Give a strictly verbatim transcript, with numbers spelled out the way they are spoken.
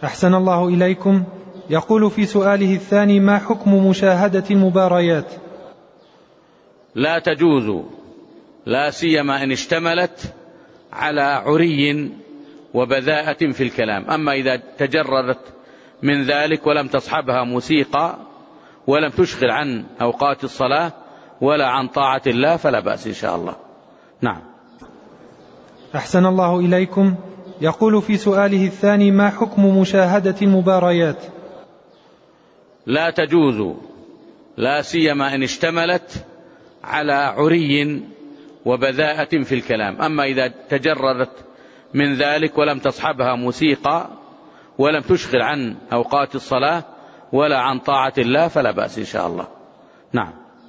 أحسن الله إليكم. يقول في سؤاله الثاني: ما حكم مشاهدة المباريات؟ لا تجوز، لا سيما إن اشتملت على عري وبذاءة في الكلام. أما إذا تجردت من ذلك ولم تصحبها موسيقى ولم تشغل عن أوقات الصلاة ولا عن طاعة الله فلا بأس إن شاء الله. نعم. أحسن الله إليكم. يقول في سؤاله الثاني: ما حكم مشاهدة المباريات؟ لا تجوز، لا سيما إن اشتملت على عري وبذاءة في الكلام. أما إذا تجردت من ذلك ولم تصحبها موسيقى ولم تشغل عن أوقات الصلاة ولا عن طاعة الله فلا بأس إن شاء الله. نعم.